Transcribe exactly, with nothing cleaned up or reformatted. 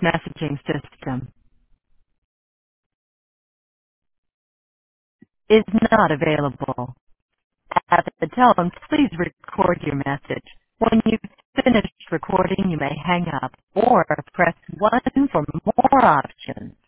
messaging system is not available. At the tone, please record your message. When you've finished recording, you may hang up or press one for more options.